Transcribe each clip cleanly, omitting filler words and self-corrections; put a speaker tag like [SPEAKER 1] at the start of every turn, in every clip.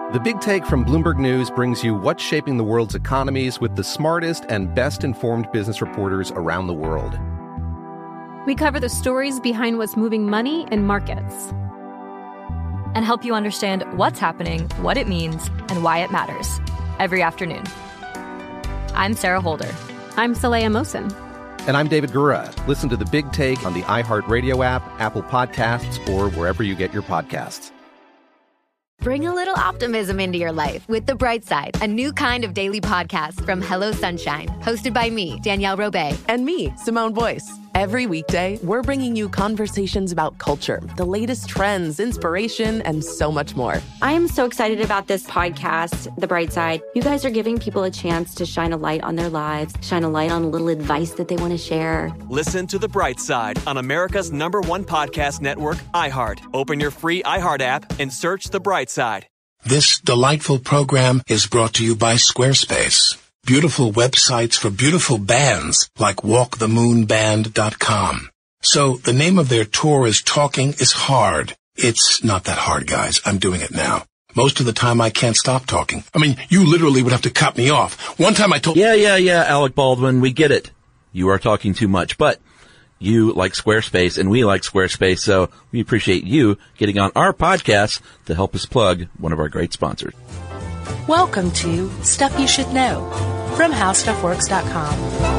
[SPEAKER 1] The Big Take from Bloomberg News brings you what's shaping the world's economies with the smartest and best-informed business reporters around the world.
[SPEAKER 2] We cover the stories behind what's moving money and markets.
[SPEAKER 3] And help you understand what's happening, what it means, and why it matters. Every afternoon. I'm Sarah Holder.
[SPEAKER 2] I'm Saleha Mohsin.
[SPEAKER 1] And I'm David Gura. Listen to The Big Take on the iHeartRadio app, Apple Podcasts, or wherever you get your podcasts.
[SPEAKER 4] Bring a little optimism into your life with The Bright Side, a new kind of daily podcast from Hello Sunshine, hosted by me, Danielle Robay.
[SPEAKER 5] And me, Simone Boyce. Every weekday, we're bringing you conversations about culture, the latest trends, inspiration, and so much more.
[SPEAKER 6] I am so excited about this podcast, The Bright Side. You guys are giving people a chance to shine a light on their lives, shine a light on a little advice that they want to share.
[SPEAKER 7] Listen to The Bright Side on America's #1 podcast network, iHeart. Open your free iHeart app and search The Bright Side.
[SPEAKER 8] This delightful program is brought to you by Squarespace. Beautiful websites for beautiful bands like walkthemoonband.com. So the name of their tour is Talking is Hard. It's not that hard, guys. I'm doing it now. Most of the time I can't stop talking. I mean, you literally would have to cut me off. One time I told...
[SPEAKER 9] Yeah, Alec Baldwin, we get it. You are talking too much, but you like Squarespace and we like Squarespace, so we appreciate you getting on our podcast to help us plug one of our great sponsors.
[SPEAKER 10] Welcome to Stuff You Should Know from HowStuffWorks.com.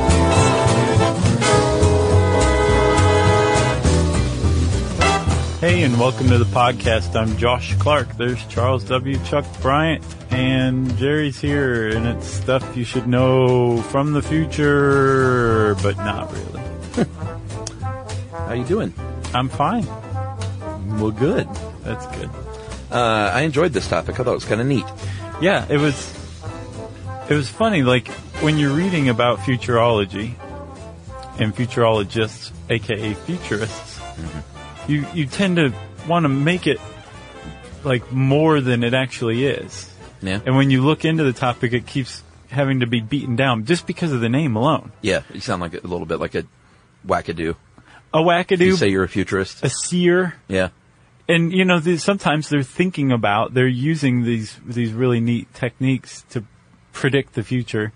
[SPEAKER 11] Hey, and welcome to the podcast. I'm Josh Clark. There's Charles W. Chuck Bryant, and Jerry's here, and it's stuff you should know from the future, but not really.
[SPEAKER 9] How you doing?
[SPEAKER 11] I'm fine.
[SPEAKER 9] Well, good.
[SPEAKER 11] That's good.
[SPEAKER 9] I enjoyed this topic. I thought it was kind of neat.
[SPEAKER 11] Yeah, it was funny, like, when you're reading about futurology and futurologists, aka futurists, you tend to want to make it, like, more than it actually is.
[SPEAKER 9] Yeah.
[SPEAKER 11] And when you look into the topic, it keeps having to be beaten down just because of the name alone.
[SPEAKER 9] Yeah, you sound like a little bit like a wackadoo.
[SPEAKER 11] A wackadoo.
[SPEAKER 9] You say you're a futurist.
[SPEAKER 11] A seer.
[SPEAKER 9] Yeah.
[SPEAKER 11] And, you know, sometimes they're using these really neat techniques to predict the future.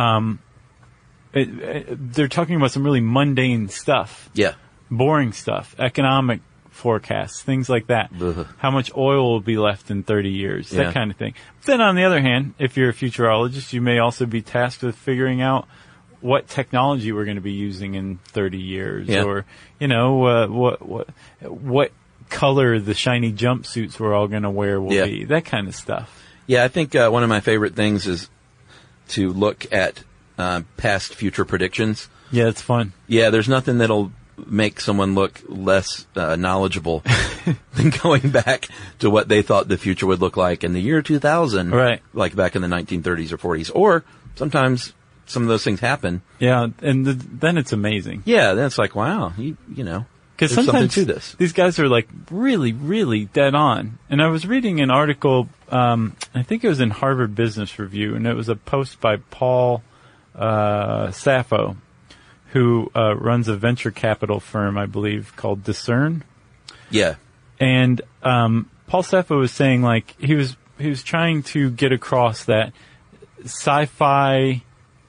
[SPEAKER 11] They're talking about some really mundane stuff.
[SPEAKER 9] Yeah.
[SPEAKER 11] Boring stuff. Economic forecasts, things like that.
[SPEAKER 9] Ugh.
[SPEAKER 11] How much oil will be left in 30 years,
[SPEAKER 9] Yeah.
[SPEAKER 11] that kind of thing. But then on the other hand, if you're a futurologist, you may also be tasked with figuring out what technology we're going to be using in 30 years.
[SPEAKER 9] Yeah.
[SPEAKER 11] Or, you know, what color the shiny jumpsuits we're all going to wear will
[SPEAKER 9] Yeah.
[SPEAKER 11] be, that kind of stuff.
[SPEAKER 9] Yeah, I think one of my favorite things is to look at past future predictions.
[SPEAKER 11] Yeah, it's fun.
[SPEAKER 9] Yeah, there's nothing that'll make someone look less knowledgeable than going back to what they thought the future would look like in the year 2000.
[SPEAKER 11] Right.
[SPEAKER 9] Like back in the 1930s or 40s. Or sometimes some of those things happen.
[SPEAKER 11] Yeah, and then it's amazing.
[SPEAKER 9] Yeah, then it's like, wow, you know.
[SPEAKER 11] Because
[SPEAKER 9] There's
[SPEAKER 11] sometimes
[SPEAKER 9] something to this.
[SPEAKER 11] These guys are like really, really dead on. And I was reading an article, I think it was in Harvard Business Review, and it was a post by Paul Sappho, who runs a venture capital firm, I believe, called Discern.
[SPEAKER 9] Yeah.
[SPEAKER 11] And Paul Sappho was saying, like, he was trying to get across that sci-fi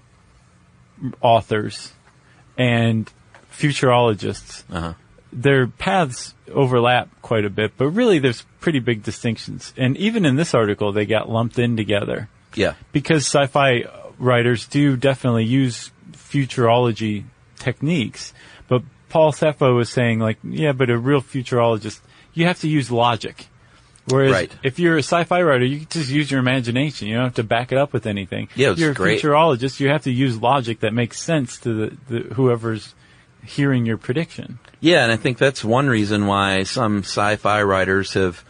[SPEAKER 11] authors and futurologists, their paths overlap quite a bit, but really there's pretty big distinctions. And even in this article, they got lumped in together.
[SPEAKER 9] Yeah.
[SPEAKER 11] Because sci-fi writers do definitely use futurology techniques. But Paul Sappho was saying, like, yeah, but a real futurologist, you have to use logic. Whereas if you're a sci-fi writer, you can just use your imagination. You don't have to back it up with anything.
[SPEAKER 9] Yeah,
[SPEAKER 11] if you're a futurologist, you have to use logic that makes sense to the whoever's hearing your prediction.
[SPEAKER 9] Yeah, and I think that's one reason why some sci-fi writers have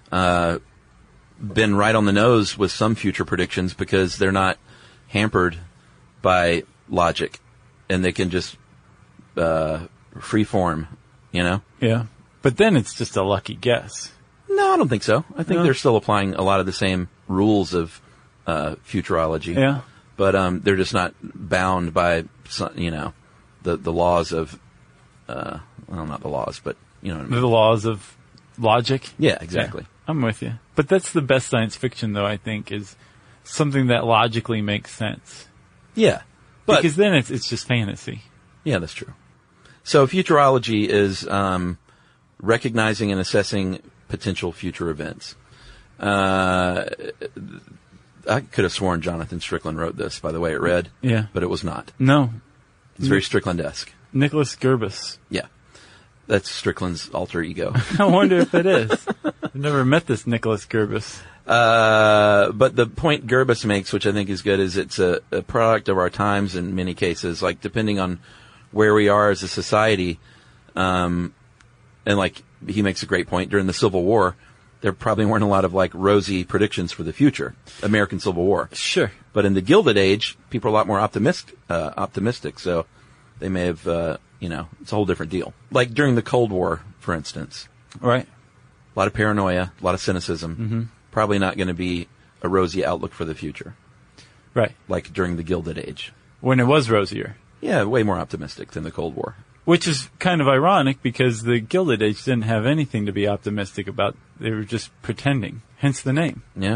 [SPEAKER 9] been right on the nose with some future predictions, because they're not hampered by logic, and they can just freeform, you know?
[SPEAKER 11] Yeah. But then it's just a lucky guess.
[SPEAKER 9] No, I don't think so. I think they're still applying a lot of the same rules of futurology.
[SPEAKER 11] Yeah.
[SPEAKER 9] But they're just not bound by, you know, the laws of, well, not the laws, but, you know what I mean.
[SPEAKER 11] The laws of logic?
[SPEAKER 9] Yeah, exactly.
[SPEAKER 11] Yeah. I'm with you. But that's the best science fiction, though, I think, is something that logically makes sense.
[SPEAKER 9] Yeah. But
[SPEAKER 11] because then it's just fantasy.
[SPEAKER 9] Yeah, that's true. So futurology is recognizing and assessing potential future events. I could have sworn Jonathan Strickland wrote this, by the way it read.
[SPEAKER 11] Yeah.
[SPEAKER 9] But it was not.
[SPEAKER 11] No.
[SPEAKER 9] It's very Strickland-esque.
[SPEAKER 11] Nicholas Gerbis.
[SPEAKER 9] Yeah. That's Strickland's alter ego.
[SPEAKER 11] I wonder if it is. I've never met this Nicholas Gerbis.
[SPEAKER 9] But the point Gerbis makes, which I think is good, is it's a product of our times in many cases. Like, depending on where we are as a society, and like he makes a great point, during the Civil War, there probably weren't a lot of like rosy predictions for the future, American Civil War.
[SPEAKER 11] Sure.
[SPEAKER 9] But in the Gilded Age, people are a lot more optimistic. So they may have, it's a whole different deal. Like during the Cold War, for instance.
[SPEAKER 11] Right.
[SPEAKER 9] A lot of paranoia, a lot of cynicism.
[SPEAKER 11] Mm-hmm.
[SPEAKER 9] Probably not going to be a rosy outlook for the future.
[SPEAKER 11] Right.
[SPEAKER 9] Like during the Gilded Age.
[SPEAKER 11] When it was rosier.
[SPEAKER 9] Yeah, way more optimistic than the Cold War.
[SPEAKER 11] Which is kind of ironic because the Gilded Age didn't have anything to be optimistic about. They were just pretending, hence the name.
[SPEAKER 9] Yeah.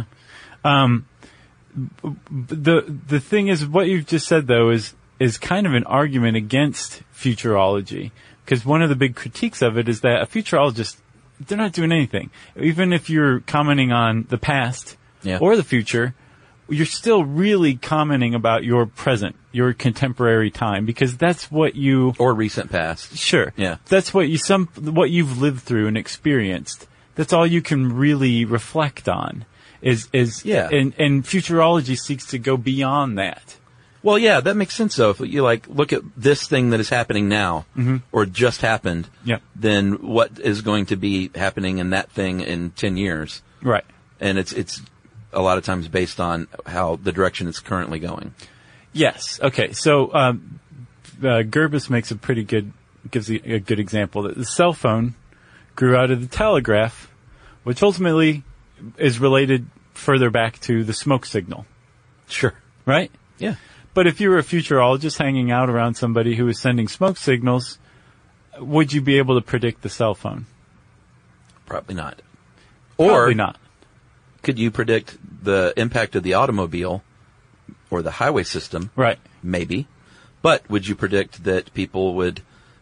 [SPEAKER 11] The thing is, what you've just said, though, is kind of an argument against futurology. Because one of the big critiques of it is that a futurologist, they're not doing anything. Even if you're commenting on the past or the future, you're still really commenting about your present, your contemporary time, because that's what you...
[SPEAKER 9] Or recent past.
[SPEAKER 11] Sure.
[SPEAKER 9] Yeah.
[SPEAKER 11] That's what what you've lived through and experienced. That's all you can really reflect on. And futurology seeks to go beyond that.
[SPEAKER 9] Well, yeah, that makes sense, though. If you, look at this thing that is happening now, or just happened, then what is going to be happening in that thing in 10 years?
[SPEAKER 11] Right.
[SPEAKER 9] And it's a lot of times based on how the direction it's currently going.
[SPEAKER 11] Yes. Okay. So, Gerbis makes gives a good example that the cell phone grew out of the telegraph, which ultimately is related further back to the smoke signal.
[SPEAKER 9] Sure.
[SPEAKER 11] Right?
[SPEAKER 9] Yeah.
[SPEAKER 11] But if you were a futurologist hanging out around somebody who was sending smoke signals, would you be able to predict the cell phone?
[SPEAKER 9] Probably not.
[SPEAKER 11] Probably not.
[SPEAKER 9] Could you predict the impact of the automobile or the highway system?
[SPEAKER 11] Right.
[SPEAKER 9] Maybe. But would you predict that people would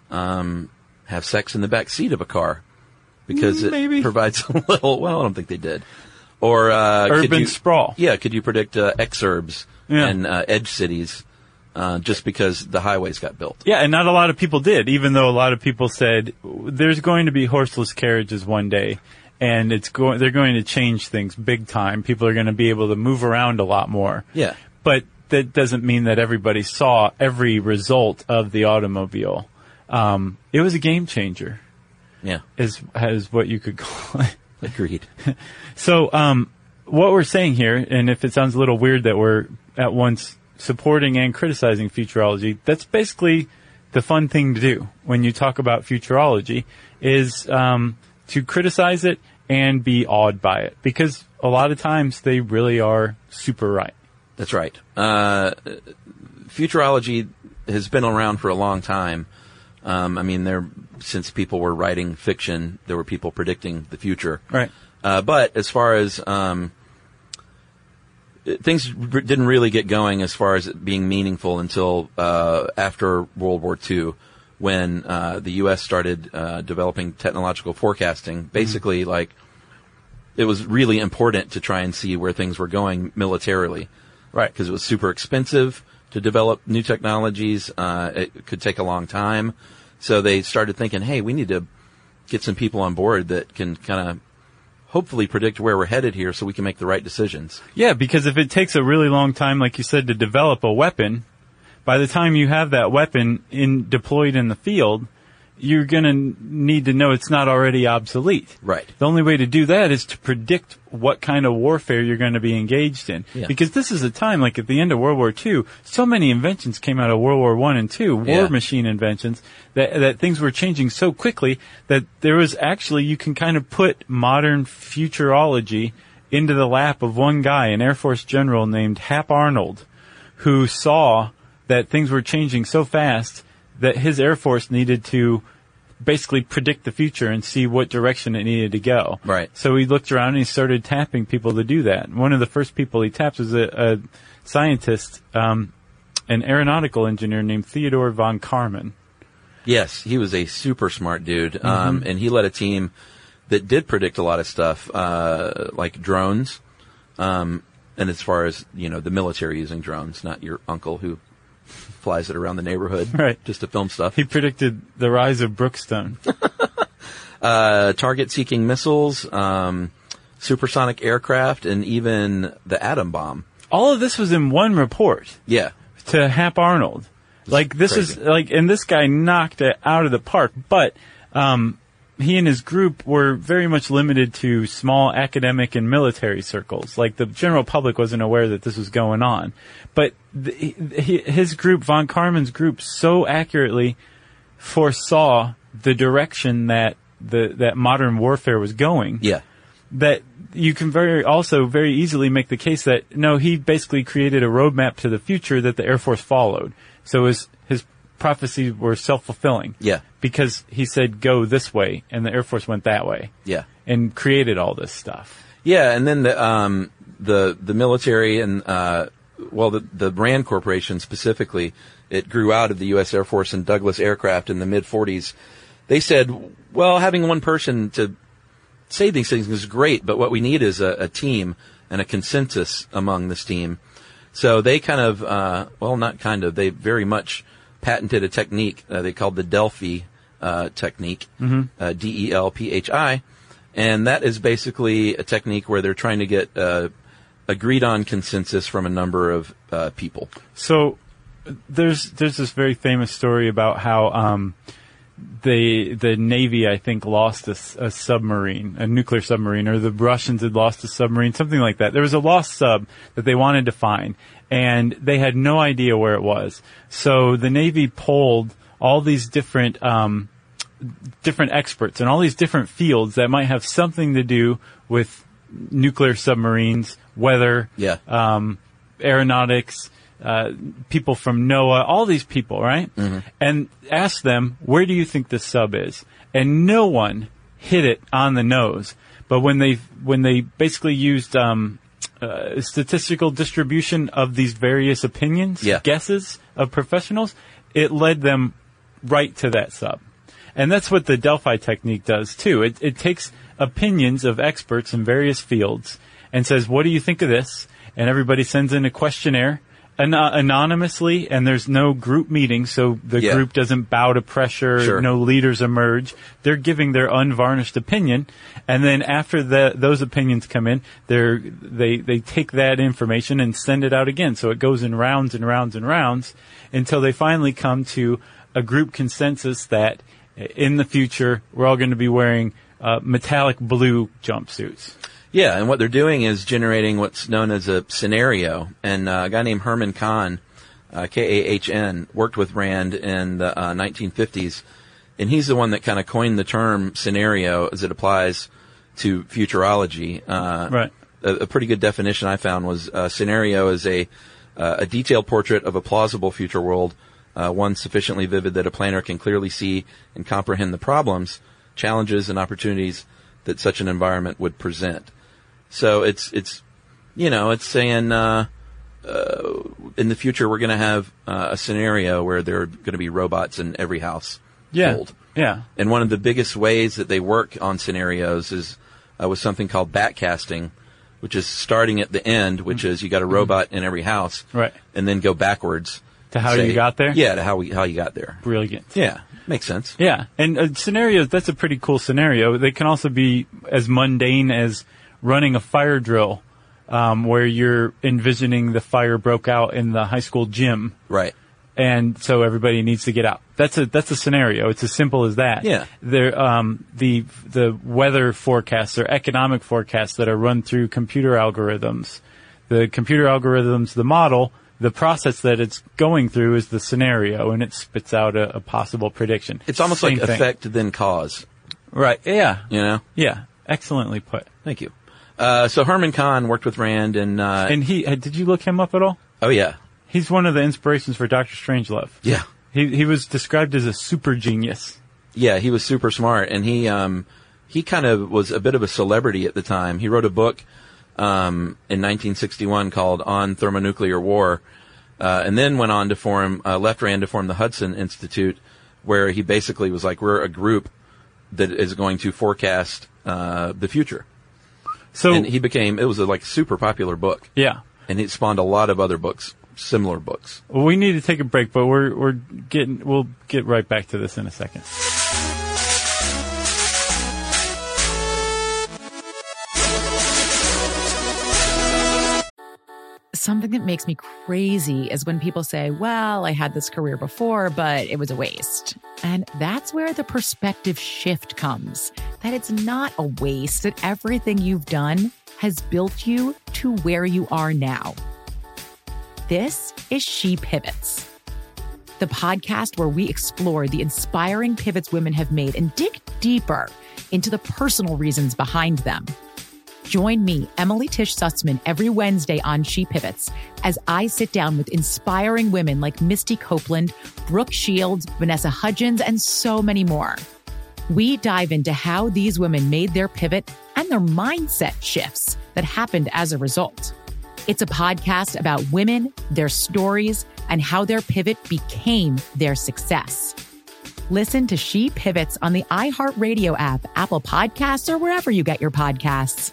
[SPEAKER 9] have sex in the back seat of a car? Because it provides a little... Well, I don't think they did. Or
[SPEAKER 11] urban sprawl.
[SPEAKER 9] Yeah, could you predict exurbs and edge cities just because the highways got built?
[SPEAKER 11] Yeah, and not a lot of people did, even though a lot of people said there's going to be horseless carriages one day. And they're going to change things big time. People are going to be able to move around a lot more.
[SPEAKER 9] Yeah.
[SPEAKER 11] But that doesn't mean that everybody saw every result of the automobile. It was a game changer.
[SPEAKER 9] Yeah.
[SPEAKER 11] Is what you could call it.
[SPEAKER 9] Agreed.
[SPEAKER 11] So, what we're saying here, and if it sounds a little weird that we're at once supporting and criticizing futurology, that's basically the fun thing to do when you talk about futurology is, to criticize it and be awed by it, because a lot of times they really are super right.
[SPEAKER 9] That's right. Futurology has been around for a long time. Since people were writing fiction, there were people predicting the future.
[SPEAKER 11] Right.
[SPEAKER 9] But as far as things didn't really get going as far as it being meaningful until after World War II. When the U.S. started developing technological forecasting, basically, it was really important to try and see where things were going militarily.
[SPEAKER 11] Right.
[SPEAKER 9] Because it was super expensive to develop new technologies. It could take a long time. So they started thinking, hey, we need to get some people on board that can kind of hopefully predict where we're headed here so we can make the right decisions.
[SPEAKER 11] Yeah, because if it takes a really long time, like you said, to develop a weapon, by the time you have that weapon deployed in the field, you're going to need to know it's not already obsolete.
[SPEAKER 9] Right.
[SPEAKER 11] The only way to do that is to predict what kind of warfare you're going to be engaged in.
[SPEAKER 9] Yeah.
[SPEAKER 11] Because this is a time, like at the end of World War II, so many inventions came out of World War I and II, war machine inventions, that things were changing so quickly that there was actually, you can kind of put modern futurology into the lap of one guy, an Air Force general named Hap Arnold, who saw that things were changing so fast that his Air Force needed to basically predict the future and see what direction it needed to go.
[SPEAKER 9] Right.
[SPEAKER 11] So he looked around and he started tapping people to do that. One of the first people he tapped was a scientist, an aeronautical engineer named Theodore von Karman.
[SPEAKER 9] Yes, he was a super smart dude, and he led a team that did predict a lot of stuff, like drones, and as far as, the military using drones, not your uncle who flies it around the neighborhood just to film stuff.
[SPEAKER 11] He predicted the rise of Brookstone.
[SPEAKER 9] Target-seeking missiles, supersonic aircraft, and even the atom bomb.
[SPEAKER 11] All of this was in one report.
[SPEAKER 9] Yeah.
[SPEAKER 11] To Hap Arnold. Like, this is, and this guy knocked it out of the park, but, he and his group were very much limited to small academic and military circles. Like, the general public wasn't aware that this was going on. But his group, von Karman's group, so accurately foresaw the direction that that modern warfare was going.
[SPEAKER 9] Yeah.
[SPEAKER 11] That you can very easily make the case that, no, he basically created a roadmap to the future that the Air Force followed. So his prophecies were self-fulfilling.
[SPEAKER 9] Yeah.
[SPEAKER 11] Because he said, go this way, and the Air Force went that way.
[SPEAKER 9] Yeah.
[SPEAKER 11] And created all this stuff.
[SPEAKER 9] Yeah, and then the military and, the Rand Corporation specifically, it grew out of the U.S. Air Force and Douglas Aircraft in the mid-40s. They said, well, having one person to say these things is great, but what we need is a team and a consensus among this team. So they they very much patented a technique they called the Delphi technique, DELPHI, and that is basically a technique where they're trying to get agreed on consensus from a number of people.
[SPEAKER 11] So there's this very famous story about how the Navy, I think, lost a submarine, a nuclear submarine, or the Russians had lost a submarine, something like that. There was a lost sub that they wanted to find, and they had no idea where it was. So the Navy polled all these different experts in all these different fields that might have something to do with nuclear submarines, weather, aeronautics, people from NOAA, all these people, right? Mm-hmm. And asked them, where do you think the sub is? And no one hit it on the nose. But when they basically used statistical distribution of these various opinions, guesses of professionals, it led them right to that sub. And that's what the Delphi technique does, too. It takes opinions of experts in various fields and says, what do you think of this? And everybody sends in a questionnaire anonymously, and there's no group meeting, so the group doesn't bow to pressure,
[SPEAKER 9] Sure.
[SPEAKER 11] No leaders emerge. They're giving their unvarnished opinion, and then after those opinions come in, they take that information and send it out again. So it goes in rounds and rounds and rounds until they finally come to a group consensus that in the future we're all going to be wearing metallic blue jumpsuits.
[SPEAKER 9] Yeah, and what they're doing is generating what's known as a scenario. And a guy named Herman Kahn, Kahn, worked with Rand in the 1950s. And he's the one that kind of coined the term scenario as it applies to futurology.
[SPEAKER 11] Right.
[SPEAKER 9] A pretty good definition I found was scenario is a detailed portrait of a plausible future world, one sufficiently vivid that a planner can clearly see and comprehend the problems, challenges, and opportunities that such an environment would present. So it's saying, in the future we're going to have a scenario where there are going to be robots in every house.
[SPEAKER 11] Yeah. Yeah.
[SPEAKER 9] And one of the biggest ways that they work on scenarios is, with something called backcasting, which is starting at the end, which is you got a robot in every house.
[SPEAKER 11] Right.
[SPEAKER 9] And then go backwards.
[SPEAKER 11] To how you got there?
[SPEAKER 9] Yeah, to how you got there.
[SPEAKER 11] Brilliant.
[SPEAKER 9] Yeah. Makes sense.
[SPEAKER 11] Yeah. And scenarios, that's a pretty cool scenario. They can also be as mundane as running a fire drill, where you're envisioning the fire broke out in the high school gym.
[SPEAKER 9] Right.
[SPEAKER 11] And so everybody needs to get out. That's a scenario. It's as simple as that.
[SPEAKER 9] Yeah.
[SPEAKER 11] The weather forecasts or economic forecasts that are run through computer algorithms. The computer algorithms, the model, the process that it's going through is the scenario, and it spits out a possible prediction.
[SPEAKER 9] It's almost
[SPEAKER 11] Same
[SPEAKER 9] like
[SPEAKER 11] thing.
[SPEAKER 9] effect then cause.
[SPEAKER 11] Right. Yeah.
[SPEAKER 9] You know?
[SPEAKER 11] Yeah. Excellently put.
[SPEAKER 9] Thank you. So Herman Kahn worked with Rand and
[SPEAKER 11] did you look him up at all?
[SPEAKER 9] Oh yeah.
[SPEAKER 11] He's one of the inspirations for Dr. Strangelove.
[SPEAKER 9] Yeah.
[SPEAKER 11] He was described as a super genius.
[SPEAKER 9] Yeah, he was super smart, and he kind of was a bit of a celebrity at the time. He wrote a book in 1961 called On Thermonuclear War, and then went on to form the Hudson Institute, where he basically was like, we're a group that is going to forecast the future. And it was a super popular book.
[SPEAKER 11] Yeah.
[SPEAKER 9] And it spawned a lot of other books, similar books.
[SPEAKER 11] Well, we need to take a break, but we'll get right back to this in a second.
[SPEAKER 12] Something that makes me crazy is when people say, well, I had this career before, but it was a waste. And that's where the perspective shift comes, that it's not a waste, that everything you've done has built you to where you are now. This is She Pivots, the podcast where we explore the inspiring pivots women have made and dig deeper into the personal reasons behind them. Join me, Emily Tish Sussman, every Wednesday on She Pivots as I sit down with inspiring women like Misty Copeland, Brooke Shields, Vanessa Hudgens, and so many more. We dive into how these women made their pivot and their mindset shifts that happened as a result. It's a podcast about women, their stories, and how their pivot became their success. Listen to She Pivots on the iHeartRadio app, Apple Podcasts, or wherever you get your podcasts.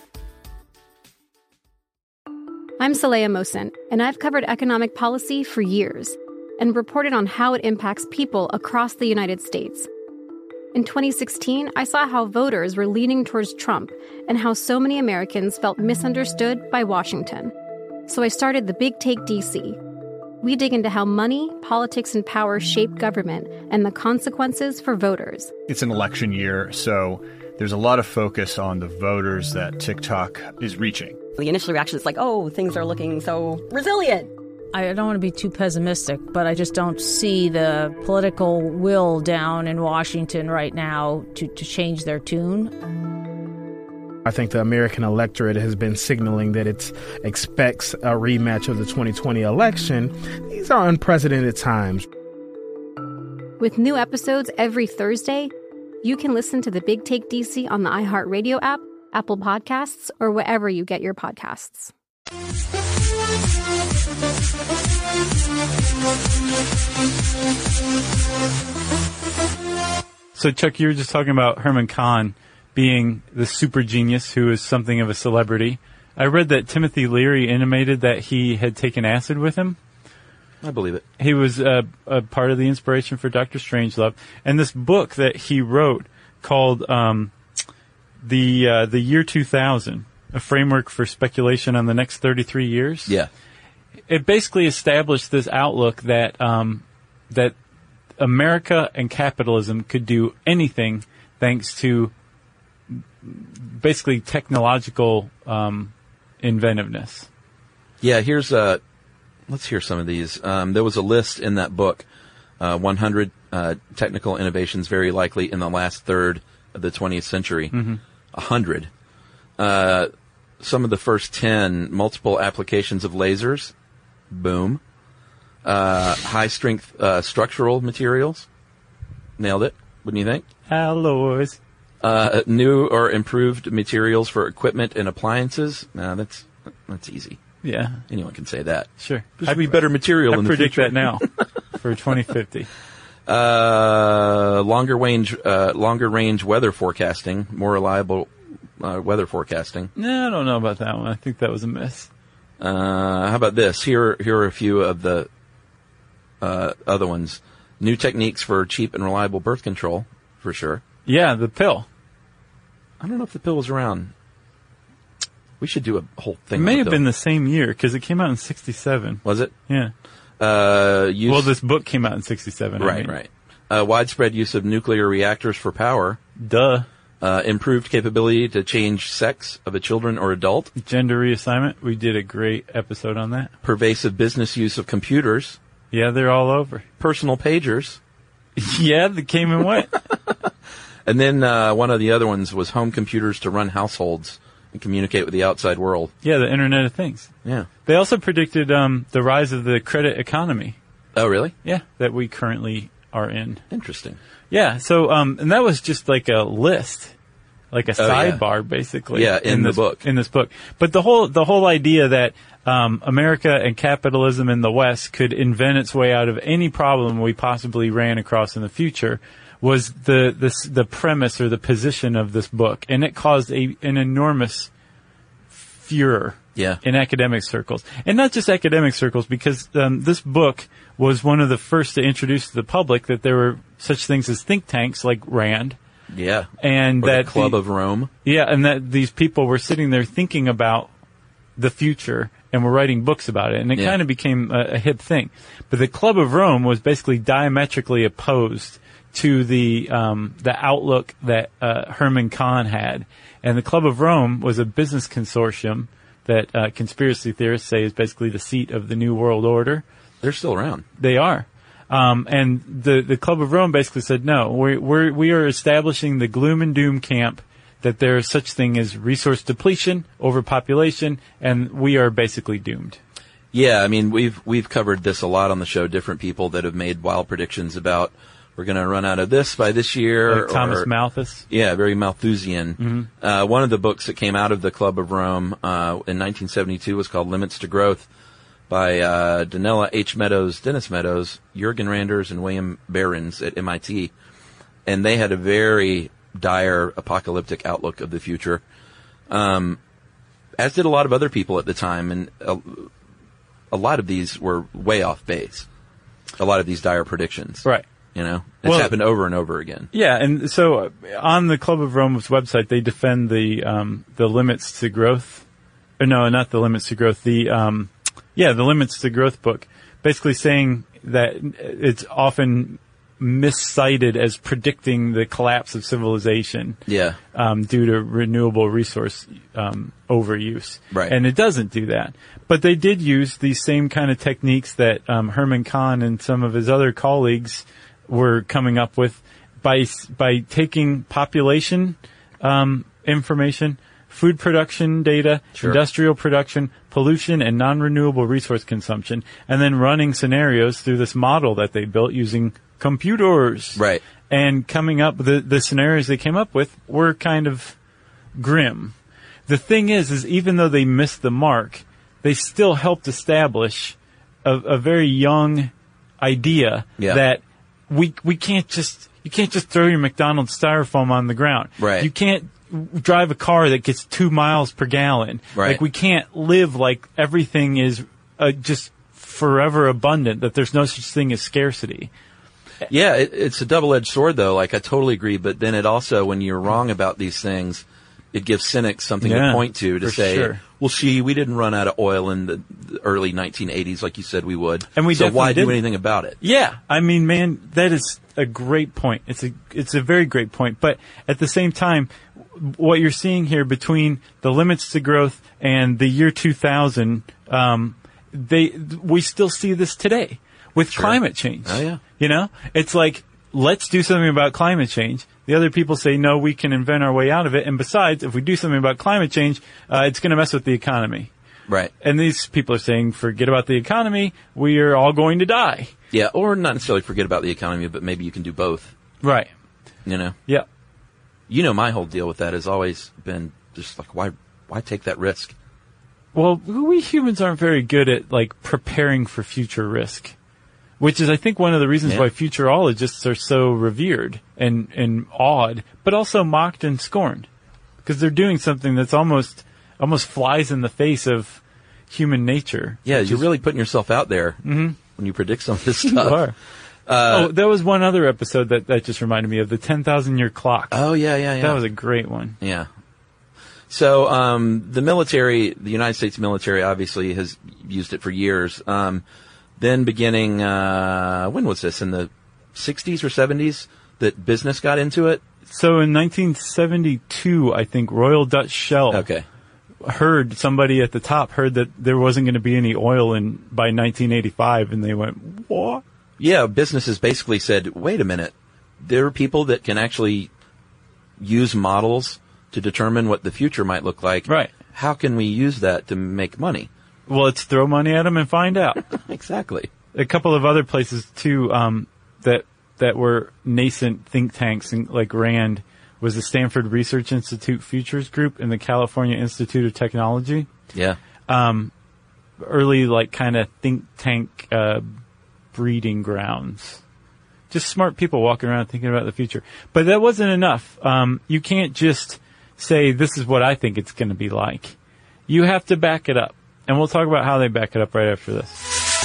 [SPEAKER 2] I'm Saleha Mohsin, and I've covered economic policy for years and reported on how it impacts people across the United States. In 2016, I saw how voters were leaning towards Trump and how so many Americans felt misunderstood by Washington. So I started the Big Take DC. We dig into how money, politics, and power shape government and the consequences for voters.
[SPEAKER 13] It's an election year, so there's a lot of focus on the voters that TikTok is reaching.
[SPEAKER 14] The initial reaction is like, oh, things are looking so resilient.
[SPEAKER 15] I don't want to be too pessimistic, but I just don't see the political will down in Washington right now to change their tune.
[SPEAKER 16] I think the American electorate has been signaling that it expects a rematch of the 2020 election. These are unprecedented times.
[SPEAKER 2] With new episodes every Thursday, you can listen to the Big Take DC on the iHeartRadio app, Apple Podcasts, or wherever you get your podcasts.
[SPEAKER 11] So, Chuck, you were just talking about Herman Kahn being the super genius who is something of a celebrity. I read that Timothy Leary intimated that he had taken acid with him.
[SPEAKER 9] I believe it.
[SPEAKER 11] He was a part of the inspiration for Dr. Strangelove. And this book that he wrote called The Year 2000, a framework for speculation on the next 33 years.
[SPEAKER 9] Yeah.
[SPEAKER 11] It basically established this outlook that that America and capitalism could do anything thanks to basically technological inventiveness.
[SPEAKER 9] Yeah, let's hear some of these. There was a list in that book, 100 technical innovations very likely in the last third of the 20th century. 100. Some of the first 10, multiple applications of lasers. Boom. High-strength structural materials. Nailed it, wouldn't you think?
[SPEAKER 11] Alloys.
[SPEAKER 9] New or improved materials for equipment and appliances. That's easy.
[SPEAKER 11] Yeah.
[SPEAKER 9] Anyone can say that.
[SPEAKER 11] Sure.
[SPEAKER 9] There'll be better material in the future.
[SPEAKER 11] I predict that now for 2050.
[SPEAKER 9] Longer range weather forecasting, more reliable weather forecasting.
[SPEAKER 11] No, I don't know about that one. I think that was a miss.
[SPEAKER 9] How about this? Here are a few of the other ones. New techniques for cheap and reliable birth control, for sure.
[SPEAKER 11] Yeah, the pill.
[SPEAKER 9] I don't know if the pill was around. We should do a whole thing.
[SPEAKER 11] It may have been the same year because it came out in '67.
[SPEAKER 9] Was it?
[SPEAKER 11] Yeah.
[SPEAKER 9] Well,
[SPEAKER 11] this book came out in '67.
[SPEAKER 9] Right. Widespread use of nuclear reactors for power.
[SPEAKER 11] Duh.
[SPEAKER 9] Improved capability to change sex of a children or adult.
[SPEAKER 11] Gender reassignment. We did a great episode on that.
[SPEAKER 9] Pervasive business use of computers.
[SPEAKER 11] Yeah, they're all over.
[SPEAKER 9] Personal pagers.
[SPEAKER 11] Yeah, they came and went.
[SPEAKER 9] And then one of the other ones was home computers to run households and communicate with the outside world.
[SPEAKER 11] Yeah, the Internet of Things.
[SPEAKER 9] Yeah.
[SPEAKER 11] They also predicted the rise of the credit economy.
[SPEAKER 9] Oh, really?
[SPEAKER 11] Yeah, that we currently are in.
[SPEAKER 9] Interesting.
[SPEAKER 11] Yeah. So, and that was just like a list, like a sidebar, basically.
[SPEAKER 9] Yeah, in the book.
[SPEAKER 11] In this book. But the whole idea that America and capitalism in the West could invent its way out of any problem we possibly ran across in the future was the premise or the position of this book, and it caused an enormous furor in academic circles, and not just academic circles, because this book was one of the first to introduce to the public that there were such things as think tanks like RAND.
[SPEAKER 9] Yeah,
[SPEAKER 11] and
[SPEAKER 9] or
[SPEAKER 11] that
[SPEAKER 9] the Club of Rome.
[SPEAKER 11] Yeah, and that these people were sitting there thinking about the future and were writing books about it, and it kind of became a hip thing. But the Club of Rome was basically diametrically opposed to the outlook that Herman Kahn had. And the Club of Rome was a business consortium that conspiracy theorists say is basically the seat of the New World Order.
[SPEAKER 9] They're still around.
[SPEAKER 11] They are. And the Club of Rome basically said, no, we are establishing the gloom and doom camp, that there is such thing as resource depletion, overpopulation, and we are basically doomed.
[SPEAKER 9] Yeah, I mean, we've covered this a lot on the show, different people that have made wild predictions about we're going to run out of this by this year.
[SPEAKER 11] Like Thomas Malthus?
[SPEAKER 9] Yeah, very Malthusian.
[SPEAKER 11] Mm-hmm.
[SPEAKER 9] One of the books that came out of the Club of Rome in 1972 was called Limits to Growth by Donella H. Meadows, Dennis Meadows, Jürgen Randers, and William Behrens at MIT. And they had a very dire apocalyptic outlook of the future, as did a lot of other people at the time. And a lot of these were way off base. A lot of these dire predictions.
[SPEAKER 11] Right.
[SPEAKER 9] You know, it's happened over and over again.
[SPEAKER 11] Yeah, and so on the Club of Rome's website, they defend the limits to growth. Or no, not the limits to growth. The limits to growth book, basically saying that it's often miscited as predicting the collapse of civilization.
[SPEAKER 9] Yeah.
[SPEAKER 11] Due to renewable resource overuse.
[SPEAKER 9] Right.
[SPEAKER 11] And it doesn't do that. But they did use these same kind of techniques that Herman Kahn and some of his other colleagues were coming up with by taking population information, food production data, industrial production, pollution, and non-renewable resource consumption, and then running scenarios through this model that they built using computers.
[SPEAKER 9] Right.
[SPEAKER 11] And coming up, the scenarios they came up with were kind of grim. The thing is even though they missed the mark, they still helped establish a very young idea that you can't just throw your McDonald's styrofoam on the ground.
[SPEAKER 9] Right.
[SPEAKER 11] You can't drive a car that gets 2 miles per gallon.
[SPEAKER 9] Right.
[SPEAKER 11] Like, we can't live like everything is just forever abundant, that there's no such thing as scarcity.
[SPEAKER 9] Yeah, it's a double-edged sword, though. Like, I totally agree. But then it also, when you're wrong about these things, it gives cynics something to point to say, well, we didn't run out of oil in the early 1980s like you said we would.
[SPEAKER 11] And we
[SPEAKER 9] so
[SPEAKER 11] definitely
[SPEAKER 9] why
[SPEAKER 11] didn't.
[SPEAKER 9] do anything about it?
[SPEAKER 11] Yeah. I mean, man, that is a great point. It's a very great point. But at the same time, what you're seeing here between the limits to growth and the year 2000, we still see this today with climate change.
[SPEAKER 9] Oh, yeah.
[SPEAKER 11] You know, it's like, let's do something about climate change. The other people say, no, we can invent our way out of it. And besides, if we do something about climate change, it's going to mess with the economy.
[SPEAKER 9] Right.
[SPEAKER 11] And these people are saying, forget about the economy. We are all going to die.
[SPEAKER 9] Yeah. Or not necessarily forget about the economy, but maybe you can do both.
[SPEAKER 11] Right.
[SPEAKER 9] You know?
[SPEAKER 11] Yeah.
[SPEAKER 9] You know, my whole deal with that has always been just like, why take that risk?
[SPEAKER 11] Well, we humans aren't very good at, like, preparing for future risk. Which is, I think, one of the reasons why futurologists are so revered and awed, but also mocked and scorned. Because they're doing something that's almost flies in the face of human nature.
[SPEAKER 9] Yeah, you're really putting yourself out there when you predict some of this stuff.
[SPEAKER 11] You are. There was one other episode that just reminded me of the 10,000-year clock.
[SPEAKER 9] Oh, yeah.
[SPEAKER 11] That was a great one.
[SPEAKER 9] Yeah. So, the military, the United States military obviously has used it for years. Then beginning, when was this? In the 60s or 70s that business got into it?
[SPEAKER 11] So in 1972, I think Royal Dutch Shell somebody at the top heard that there wasn't going to be any oil by 1985, and they went, what?
[SPEAKER 9] Yeah, businesses basically said, wait a minute. There are people that can actually use models to determine what the future might look like.
[SPEAKER 11] Right.
[SPEAKER 9] How can we use that to make money?
[SPEAKER 11] Well, let's throw money at them and find out.
[SPEAKER 9] Exactly.
[SPEAKER 11] A couple of other places, too, that that were nascent think tanks and like RAND was the Stanford Research Institute Futures Group and the California Institute of Technology.
[SPEAKER 9] Yeah.
[SPEAKER 11] Early like kind of think tank breeding grounds. Just smart people walking around thinking about the future. But that wasn't enough. You can't just say, this is what I think it's going to be like. You have to back it up. And we'll talk about how they back it up right after this.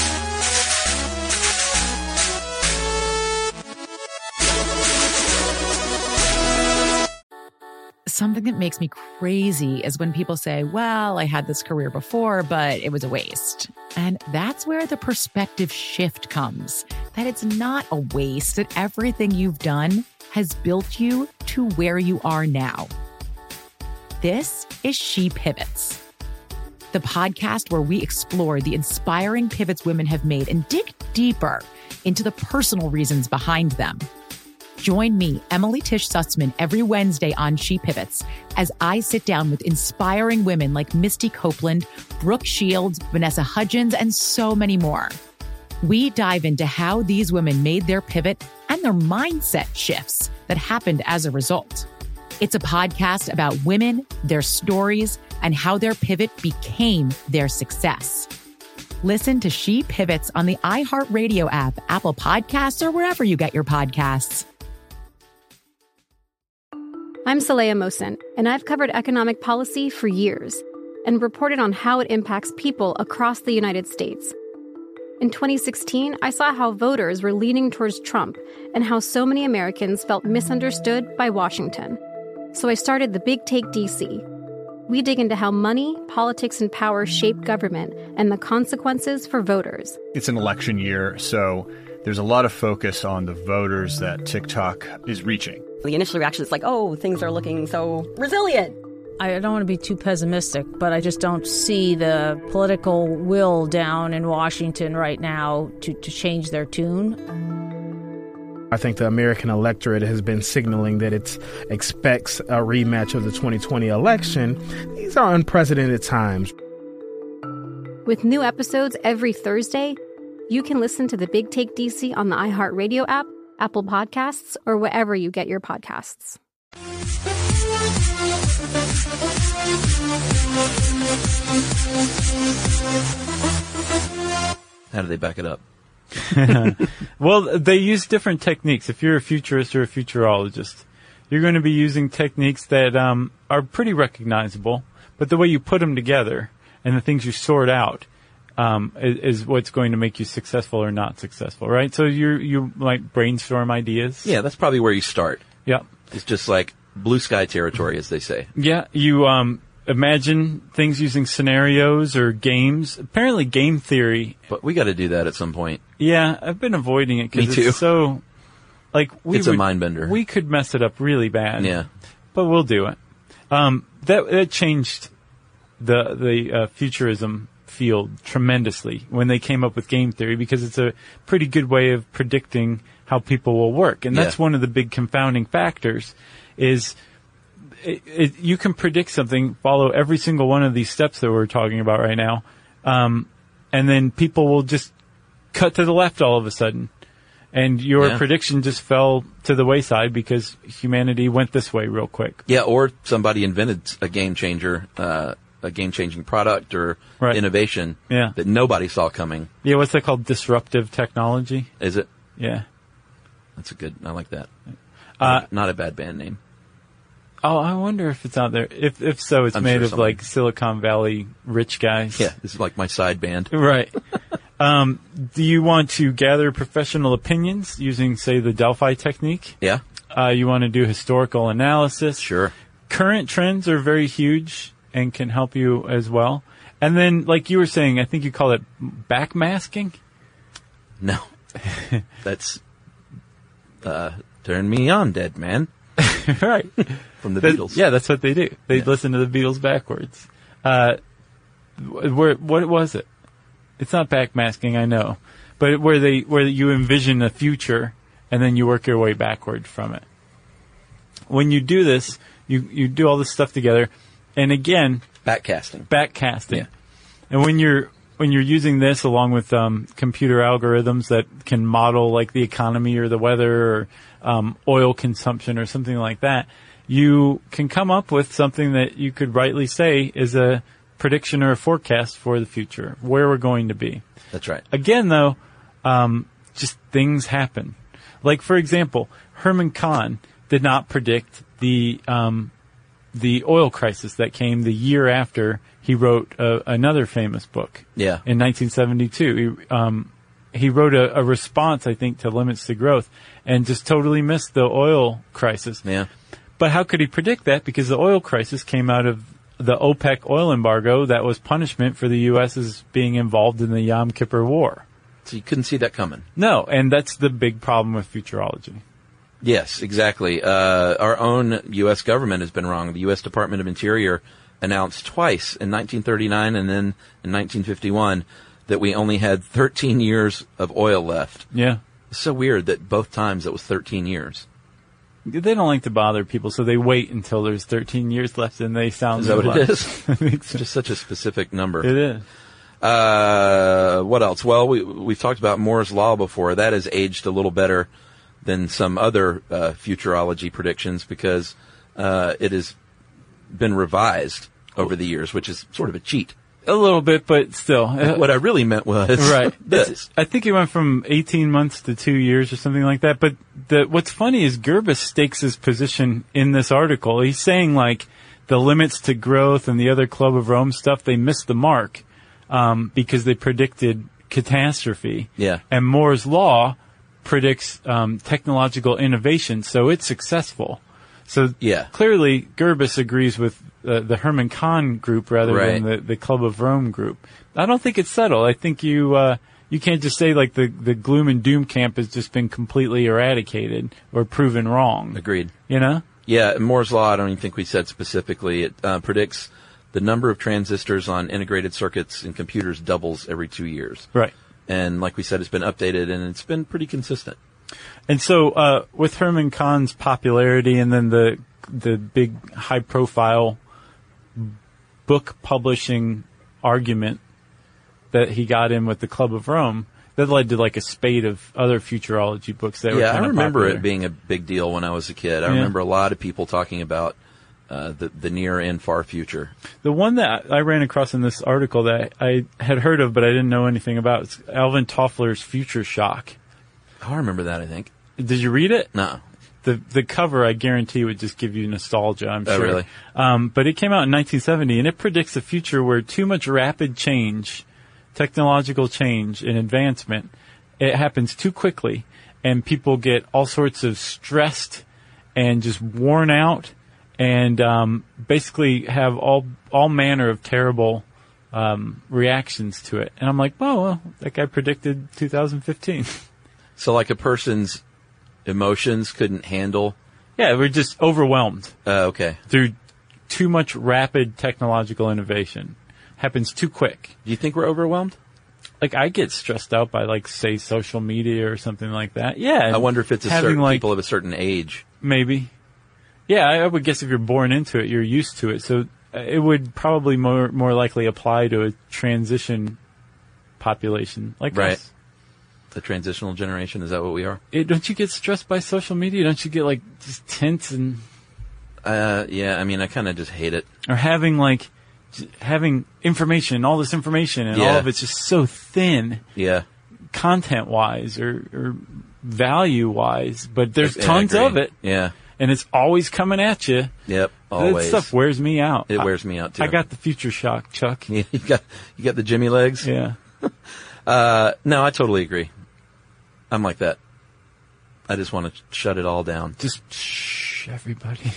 [SPEAKER 12] Something that makes me crazy is when people say, well, I had this career before, but it was a waste. And that's where the perspective shift comes, that it's not a waste, that everything you've done has built you to where you are now. This is She Pivots, the podcast where we explore the inspiring pivots women have made and dig deeper into the personal reasons behind them. Join me, Emily Tish Sussman, every Wednesday on She Pivots as I sit down with inspiring women like Misty Copeland, Brooke Shields, Vanessa Hudgens, and so many more. We dive into how these women made their pivot and their mindset shifts that happened as a result. It's a podcast about women, their stories, and how their pivot became their success. Listen to She Pivots on the iHeartRadio app, Apple Podcasts, or wherever you get your podcasts.
[SPEAKER 2] I'm Saleha Mohsin, and I've covered economic policy for years and reported on how it impacts people across the United States. In 2016, I saw how voters were leaning towards Trump and how so many Americans felt misunderstood by Washington. So I started The Big Take DC. We dig into how money, politics, and power shape government and the consequences for voters.
[SPEAKER 13] It's an election year, so there's a lot of focus on the voters that TikTok is reaching.
[SPEAKER 14] The initial reaction is like, oh, things are looking so resilient.
[SPEAKER 15] I don't want to be too pessimistic, but I just don't see the political will down in Washington right now to change their tune.
[SPEAKER 16] I think the American electorate has been signaling that it expects a rematch of the 2020 election. These are unprecedented times.
[SPEAKER 2] With new episodes every Thursday, you can listen to The Big Take DC on the iHeartRadio app, Apple Podcasts, or wherever you get your podcasts.
[SPEAKER 9] How do they back it up?
[SPEAKER 11] Well, they use different techniques. If you're a futurist or a futurologist, you're going to be using techniques that are pretty recognizable, but the way you put them together and the things you sort out is what's going to make you successful or not successful, right? So you might brainstorm ideas.
[SPEAKER 9] Yeah, that's probably where you start.
[SPEAKER 11] Yeah.
[SPEAKER 9] It's just like blue sky territory, as they say.
[SPEAKER 11] Yeah, you imagine things using scenarios or games. Apparently game theory.
[SPEAKER 9] But we got to do that at some point.
[SPEAKER 11] Yeah, I've been avoiding it because it's so, like,
[SPEAKER 9] it's a mind bender.
[SPEAKER 11] We could mess it up really bad.
[SPEAKER 9] Yeah.
[SPEAKER 11] But we'll do it. That changed the futurism field tremendously when they came up with game theory, because it's a pretty good way of predicting how people will work. And that's one of the big confounding factors is you can predict something, follow every single one of these steps that we're talking about right now, and then people will just cut to the left all of a sudden. And your prediction just fell to the wayside because humanity went this way real quick.
[SPEAKER 9] Yeah, or somebody invented a game changer, a game-changing product or innovation that nobody saw coming.
[SPEAKER 11] Yeah, what's that called? Disruptive technology?
[SPEAKER 9] Is it?
[SPEAKER 11] Yeah.
[SPEAKER 9] That's I like that. Not a bad band name.
[SPEAKER 11] Oh, I wonder if it's out there. If so, it's made of like Silicon Valley rich guys.
[SPEAKER 9] Yeah, this is like my side band.
[SPEAKER 11] Right. Do you want to gather professional opinions using, say, the Delphi technique?
[SPEAKER 9] Yeah.
[SPEAKER 11] You want to do historical analysis?
[SPEAKER 9] Sure. Current
[SPEAKER 11] trends are very huge and can help you as well. And then, like you were saying, I think you call it backmasking?
[SPEAKER 9] No. That's Turn Me On, Dead Man.
[SPEAKER 11] Right.
[SPEAKER 9] From the Beatles.
[SPEAKER 11] Yeah, that's what they do. They listen to the Beatles backwards. What was it? It's not backmasking, I know. But where you envision a future and then you work your way backward from it. When you do this, you do all this stuff together. And again,
[SPEAKER 9] backcasting.
[SPEAKER 11] Yeah. And when you're when you're using this along with computer algorithms that can model like the economy or the weather or oil consumption or something like that, you can come up with something that you could rightly say is a prediction or a forecast for the future, where we're going to be.
[SPEAKER 9] That's right.
[SPEAKER 11] Again, though, just things happen. Like, for example, Herman Kahn did not predict the oil crisis that came the year after he wrote another famous book.
[SPEAKER 9] Yeah.
[SPEAKER 11] In 1972. He wrote a response, I think, to Limits to Growth and just totally missed the oil crisis.
[SPEAKER 9] Yeah.
[SPEAKER 11] But how could he predict that? Because the oil crisis came out of the OPEC oil embargo that was punishment for the U.S. as being involved in the Yom Kippur War.
[SPEAKER 9] So you couldn't see that coming.
[SPEAKER 11] No, and that's the big problem with futurology.
[SPEAKER 9] Yes, exactly. Our own U.S. government has been wrong. The U.S. Department of Interior announced twice in 1939 and then in 1951 that we only had 13 years of oil left.
[SPEAKER 11] Yeah.
[SPEAKER 9] It's so weird that both times it was 13 years.
[SPEAKER 11] They don't like to bother people, so they wait until there's 13 years left and they sound...
[SPEAKER 9] Is that what it is?
[SPEAKER 11] It's
[SPEAKER 9] just such a specific number.
[SPEAKER 11] It is.
[SPEAKER 9] What else? Well, we've talked about Moore's Law before. That has aged a little better than some other futurology predictions because it has been revised over the years, which is sort of a cheat.
[SPEAKER 11] A little bit, but still.
[SPEAKER 9] What I really meant was
[SPEAKER 11] right.
[SPEAKER 9] this.
[SPEAKER 11] I think it went from 18 months to 2 years or something like that. But what's funny is Gerbis stakes his position in this article. He's saying, like, the Limits to Growth and the other Club of Rome stuff, they missed the mark because they predicted catastrophe.
[SPEAKER 9] Yeah.
[SPEAKER 11] And Moore's Law predicts technological innovation, so it's successful. So clearly Gerbis agrees with the Herman Kahn group rather than the Club of Rome group. I don't think it's settled. I think you can't just say like the gloom and doom camp has just been completely eradicated or proven wrong.
[SPEAKER 9] Agreed.
[SPEAKER 11] You know?
[SPEAKER 9] Yeah, Moore's Law, I don't even think we said specifically. It predicts the number of transistors on integrated circuits in computers doubles every 2 years.
[SPEAKER 11] Right.
[SPEAKER 9] And like we said, it's been updated and it's been pretty consistent.
[SPEAKER 11] And so, with Herman Kahn's popularity and then the big high profile book publishing argument that he got in with the Club of Rome, that led to like a spate of other futurology books that were kind of
[SPEAKER 9] I remember
[SPEAKER 11] popular.
[SPEAKER 9] it being a big deal when I was a kid. I remember a lot of people talking about the near and far future.
[SPEAKER 11] The one that I ran across in this article that I had heard of but I didn't know anything about is Alvin Toffler's Future Shock.
[SPEAKER 9] Oh, I remember that, I think.
[SPEAKER 11] Did you read it?
[SPEAKER 9] No.
[SPEAKER 11] The cover, I guarantee, would just give you nostalgia, I'm sure.
[SPEAKER 9] Oh, really?
[SPEAKER 11] But it came out in 1970, and it predicts a future where too much rapid change, technological change and advancement, it happens too quickly, and people get all sorts of stressed and just worn out and basically have all manner of terrible reactions to it. And I'm like, well, that guy predicted 2015.
[SPEAKER 9] So like a person's emotions couldn't handle?
[SPEAKER 11] Yeah, we're just overwhelmed.
[SPEAKER 9] Okay.
[SPEAKER 11] Through too much rapid technological innovation. Happens too quick.
[SPEAKER 9] Do you think we're overwhelmed?
[SPEAKER 11] Like, I get stressed out by, like, say, social media or something like that. Yeah.
[SPEAKER 9] I wonder if it's people of a certain age.
[SPEAKER 11] Maybe. Yeah, I would guess if you're born into it, you're used to it. So it would probably more likely apply to a transition population like us.
[SPEAKER 9] The transitional generation, is that what we are?
[SPEAKER 11] Don't you get stressed by social media? Don't you get, like, just tense and...
[SPEAKER 9] Yeah, I mean, I kind of just hate it.
[SPEAKER 11] Or having information, all this information, and all of it's just so thin.
[SPEAKER 9] Yeah.
[SPEAKER 11] Content-wise or value-wise, but there's tons of it.
[SPEAKER 9] Yeah.
[SPEAKER 11] And it's always coming at you.
[SPEAKER 9] Yep, always.
[SPEAKER 11] That stuff wears me out.
[SPEAKER 9] It wears me out, too.
[SPEAKER 11] I got the Future Shock, Chuck.
[SPEAKER 9] Yeah, you got the Jimmy legs?
[SPEAKER 11] Yeah.
[SPEAKER 9] No, I totally agree. I'm like that. I just want to shut it all down.
[SPEAKER 11] Just shh, everybody.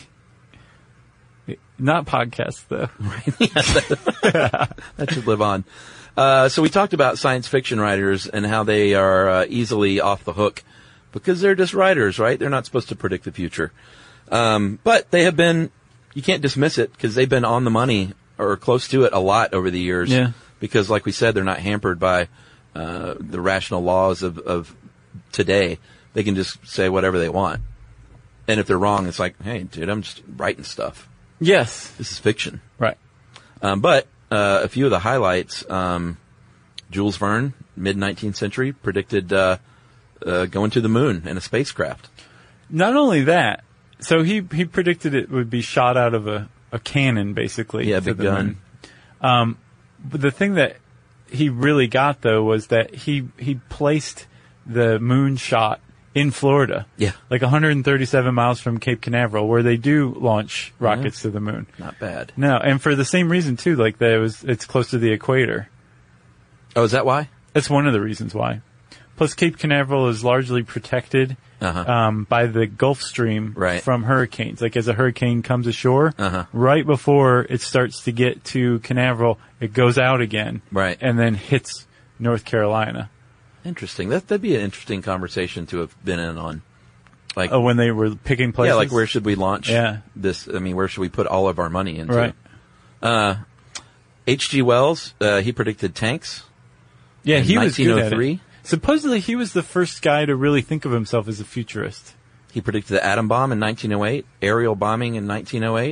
[SPEAKER 11] Not podcasts, though.
[SPEAKER 9] Right. That should live on. So we talked about science fiction writers and how they are easily off the hook because they're just writers, right? They're not supposed to predict the future. But they have been, you can't dismiss it because they've been on the money or close to it a lot over the years.
[SPEAKER 11] Yeah.
[SPEAKER 9] Because like we said, they're not hampered by the rational laws of today. They can just say whatever they want. And if they're wrong, it's like, hey, dude, I'm just writing stuff.
[SPEAKER 11] Yes.
[SPEAKER 9] This is fiction.
[SPEAKER 11] Right.
[SPEAKER 9] But a few of the highlights, Jules Verne, mid-19th century, predicted going to the moon in a spacecraft.
[SPEAKER 11] Not only that, so he predicted it would be shot out of a cannon, basically.
[SPEAKER 9] Yeah, big gun.
[SPEAKER 11] But the thing that he really got, though, was that he placed the moon shot in Florida.
[SPEAKER 9] Yeah.
[SPEAKER 11] Like 137 miles from Cape Canaveral, where they do launch rockets to the moon.
[SPEAKER 9] Not bad.
[SPEAKER 11] No, and for the same reason, too, like it's close to the equator.
[SPEAKER 9] Oh, is that why?
[SPEAKER 11] That's one of the reasons why. Plus, Cape Canaveral is largely protected by the Gulf Stream from hurricanes. Like, as a hurricane comes ashore, right before it starts to get to Canaveral, it goes out again.
[SPEAKER 9] Right.
[SPEAKER 11] And then hits North Carolina.
[SPEAKER 9] Interesting. That'd be an interesting conversation to have been in on. Like,
[SPEAKER 11] when they were picking places?
[SPEAKER 9] Yeah, like, where should we launch this? I mean, where should we put all of our money into?
[SPEAKER 11] Right.
[SPEAKER 9] H.G. Wells, he predicted tanks.
[SPEAKER 11] Yeah, he was good at
[SPEAKER 9] 1903.
[SPEAKER 11] it. Supposedly, he was the first guy to really think of himself as a futurist.
[SPEAKER 9] He predicted the atom bomb in 1908, aerial bombing in 1908.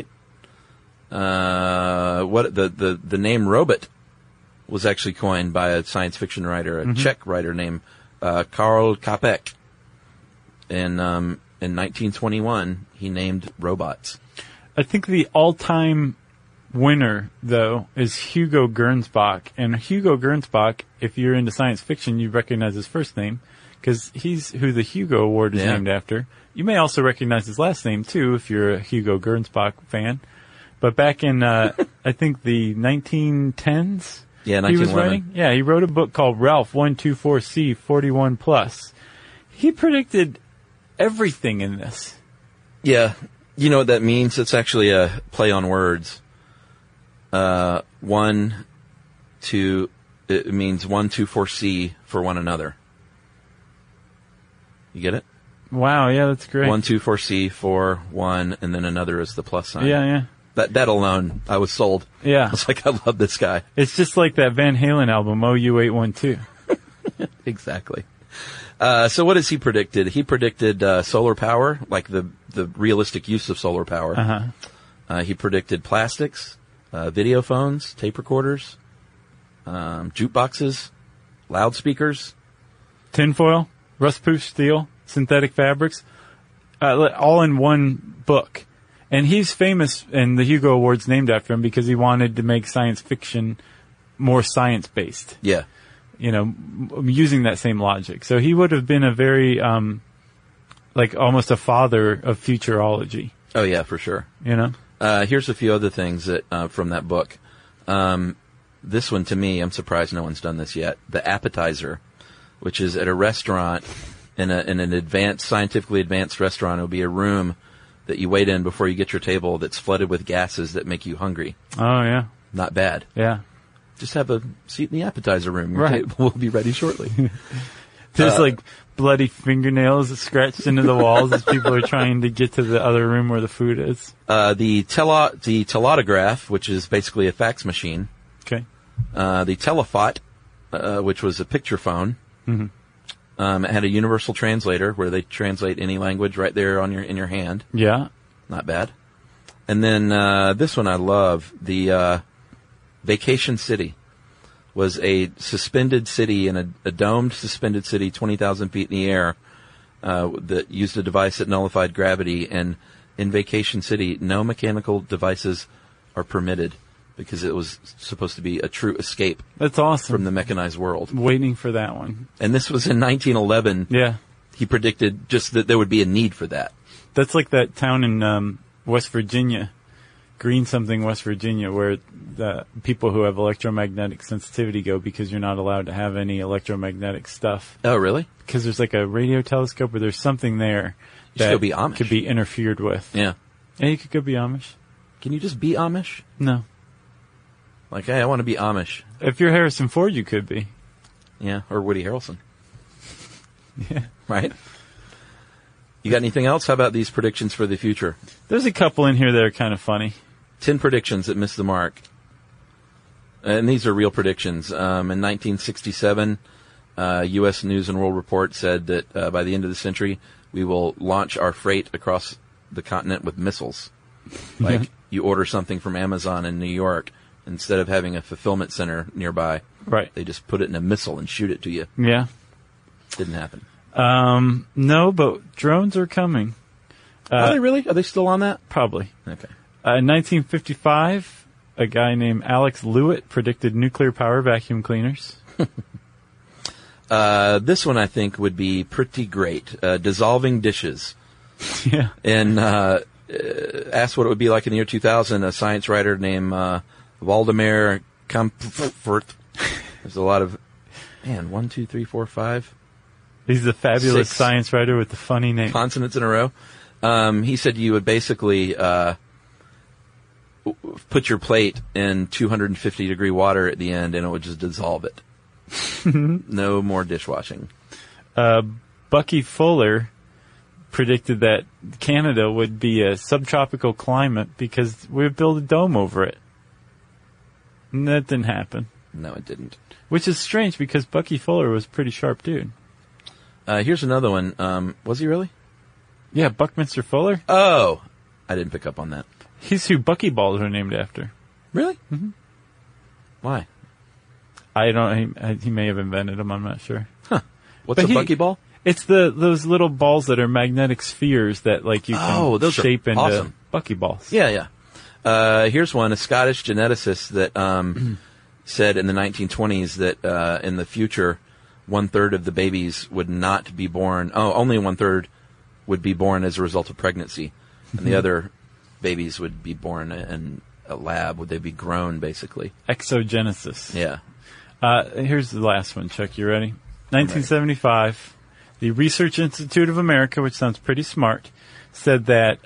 [SPEAKER 9] The name robot was actually coined by a science fiction writer, a Czech writer named Karl Čapek. In 1921, he named robots.
[SPEAKER 11] I think the all-time winner, though, is Hugo Gernsback. And Hugo Gernsback, if you're into science fiction, you recognize his first name, because he's who the Hugo Award is named after. You may also recognize his last name, too, if you're a Hugo Gernsback fan. But back in, I think, the 1910s,
[SPEAKER 9] he was
[SPEAKER 11] writing. Yeah, he wrote a book called Ralph 124C 41+. He predicted everything in this.
[SPEAKER 9] Yeah. You know what that means? It's actually a play on words. It means 124C for one another. You get it?
[SPEAKER 11] Wow, yeah, that's great.
[SPEAKER 9] 124C for one, and then another is the plus sign.
[SPEAKER 11] Yeah.
[SPEAKER 9] That alone, I was sold.
[SPEAKER 11] Yeah.
[SPEAKER 9] I was like, I love this guy.
[SPEAKER 11] It's just like that Van Halen album, OU812.
[SPEAKER 9] Exactly. So what has he predicted? He predicted solar power, like the realistic use of solar power. He predicted plastics, video phones, tape recorders, jukeboxes, loudspeakers.
[SPEAKER 11] Tinfoil, rust-proof steel, synthetic fabrics, all in one book. And he's famous, and the Hugo Award's named after him because he wanted to make science fiction more science-based.
[SPEAKER 9] Yeah.
[SPEAKER 11] You know, using that same logic. So he would have been a very, like almost a father of futurology.
[SPEAKER 9] Oh yeah, for sure.
[SPEAKER 11] You know?
[SPEAKER 9] Here's a few other things that, from that book. This one, to me, I'm surprised no one's done this yet. The appetizer, which is at a restaurant, in an scientifically advanced restaurant, it'll be a room that you wait in before you get your table that's flooded with gases that make you hungry.
[SPEAKER 11] Oh yeah.
[SPEAKER 9] Not bad.
[SPEAKER 11] Yeah.
[SPEAKER 9] Just have a seat in the appetizer room. Your
[SPEAKER 11] Right.
[SPEAKER 9] table will be ready shortly.
[SPEAKER 11] There's like bloody fingernails scratched into the walls as people are trying to get to the other room where the food is.
[SPEAKER 9] The telautograph, which is basically a fax machine.
[SPEAKER 11] Okay.
[SPEAKER 9] The telephot, which was a picture phone.
[SPEAKER 11] Mm-hmm.
[SPEAKER 9] It had a universal translator where they translate any language right there in your hand.
[SPEAKER 11] Yeah.
[SPEAKER 9] Not bad. And then this one I love. The Vacation City was a suspended city in a domed suspended city 20,000 feet in the air that used a device that nullified gravity. And in Vacation City, no mechanical devices are permitted because it was supposed to be a true escape.
[SPEAKER 11] That's awesome.
[SPEAKER 9] From the mechanized world.
[SPEAKER 11] Waiting for that one.
[SPEAKER 9] And this was in 1911.
[SPEAKER 11] Yeah.
[SPEAKER 9] He predicted just that there would be a need for that.
[SPEAKER 11] That's like that town in West Virginia, Green something, West Virginia, where the people who have electromagnetic sensitivity go because you're not allowed to have any electromagnetic stuff.
[SPEAKER 9] Oh, really?
[SPEAKER 11] Because there's like a radio telescope or there's something there
[SPEAKER 9] You should go be Amish.
[SPEAKER 11] could be interfered with.
[SPEAKER 9] Yeah.
[SPEAKER 11] Yeah, you could go be Amish.
[SPEAKER 9] Can you just be Amish?
[SPEAKER 11] No.
[SPEAKER 9] Like, hey, I want to be Amish.
[SPEAKER 11] If you're Harrison Ford, you could be.
[SPEAKER 9] Yeah, or Woody Harrelson.
[SPEAKER 11] Yeah.
[SPEAKER 9] Right? You got anything else? How about these predictions for the future?
[SPEAKER 11] There's a couple in here that are kind of funny.
[SPEAKER 9] 10 predictions that missed the mark. And these are real predictions. In 1967, U.S. News and World Report said that by the end of the century, we will launch our freight across the continent with missiles. Like, you order something from Amazon in New York, instead of having a fulfillment center nearby,
[SPEAKER 11] Right.
[SPEAKER 9] They just put it in a missile and shoot it to you.
[SPEAKER 11] Yeah.
[SPEAKER 9] Didn't happen.
[SPEAKER 11] No, but drones are coming.
[SPEAKER 9] Are they really? Are they still on that?
[SPEAKER 11] Probably.
[SPEAKER 9] Okay.
[SPEAKER 11] In 1955, a guy named Alex Lewitt predicted nuclear-powered vacuum cleaners.
[SPEAKER 9] This one I think would be pretty great. Dissolving dishes.
[SPEAKER 11] Yeah.
[SPEAKER 9] And asked what it would be like in the year 2000. A science writer named Waldemar Kampfert. There's a lot of 1, 2, 3, 4, 5.
[SPEAKER 11] He's the fabulous
[SPEAKER 9] 6
[SPEAKER 11] science writer with the funny name.
[SPEAKER 9] Consonants in a row. He said you would basically put your plate in 250-degree water at the end, and it would just dissolve it. No more dishwashing.
[SPEAKER 11] Bucky Fuller predicted that Canada would be a subtropical climate because we would build a dome over it. And that didn't happen.
[SPEAKER 9] No, it didn't.
[SPEAKER 11] Which is strange because Bucky Fuller was a pretty sharp dude.
[SPEAKER 9] Here's another one. Was he really?
[SPEAKER 11] Yeah, Buckminster Fuller.
[SPEAKER 9] Oh, I didn't pick up on that.
[SPEAKER 11] He's who buckyballs are named after.
[SPEAKER 9] Really?
[SPEAKER 11] Mm-hmm.
[SPEAKER 9] Why?
[SPEAKER 11] I don't. He may have invented them. I'm not sure.
[SPEAKER 9] Huh? What's a buckyball?
[SPEAKER 11] It's those little balls that are magnetic spheres that like you can
[SPEAKER 9] those
[SPEAKER 11] shape into
[SPEAKER 9] awesome.
[SPEAKER 11] buckyballs.
[SPEAKER 9] Yeah. Here's one. A Scottish geneticist that said in the 1920s that in the future, 1/3 of the babies would not be born. Only 1/3 would be born as a result of pregnancy, and the other babies would be born in a lab. Would they be grown, basically?
[SPEAKER 11] Exogenesis.
[SPEAKER 9] Yeah.
[SPEAKER 11] Here's the last one, Chuck. You ready? 1975, the Research Institute of America, which sounds pretty smart, said that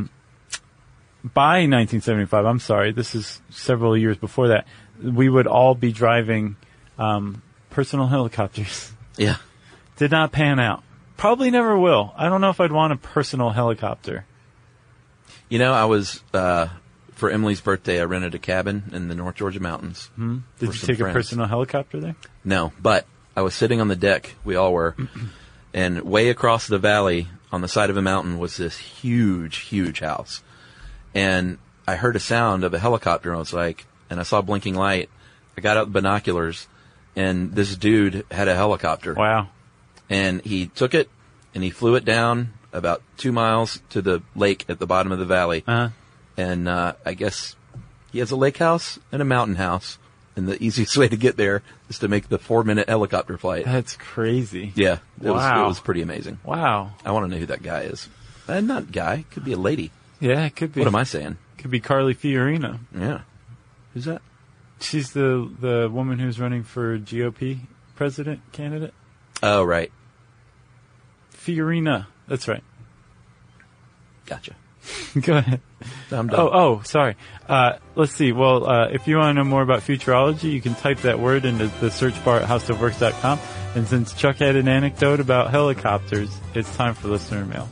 [SPEAKER 11] by 1975, I'm sorry, this is several years before that, we would all be driving personal helicopters.
[SPEAKER 9] Yeah.
[SPEAKER 11] Did not pan out. Probably never will. I don't know if I'd want a personal helicopter.
[SPEAKER 9] You know, I was, for Emily's birthday, I rented a cabin in the North Georgia mountains.
[SPEAKER 11] Hmm? Did you take a personal helicopter there?
[SPEAKER 9] No, but I was sitting on the deck, we all were, and way across the valley on the side of a mountain was this huge, huge house. And I heard a sound of a helicopter, and I was like, and I saw a blinking light. I got out the binoculars, and this dude had a helicopter.
[SPEAKER 11] Wow.
[SPEAKER 9] And he took it, and he flew it down about 2 miles to the lake at the bottom of the valley.
[SPEAKER 11] Uh-huh.
[SPEAKER 9] And I guess he has a lake house and a mountain house. And the easiest way to get there is to make the 4-minute helicopter flight.
[SPEAKER 11] That's crazy.
[SPEAKER 9] Yeah. It
[SPEAKER 11] Wow.
[SPEAKER 9] was pretty amazing.
[SPEAKER 11] Wow.
[SPEAKER 9] I want to know who that guy is. Not guy. Could be a lady.
[SPEAKER 11] Yeah, it could be.
[SPEAKER 9] What am I saying?
[SPEAKER 11] Could be Carly Fiorina.
[SPEAKER 9] Yeah. Who's that?
[SPEAKER 11] She's the woman who's running for GOP president candidate.
[SPEAKER 9] Oh, right.
[SPEAKER 11] Fiorina. That's right.
[SPEAKER 9] Gotcha.
[SPEAKER 11] Go ahead.
[SPEAKER 9] I'm done.
[SPEAKER 11] Oh, sorry. Let's see. Well, if you want to know more about futurology, you can type that word into the search bar at howstuffworks.com. And since Chuck had an anecdote about helicopters, it's time for listener mail.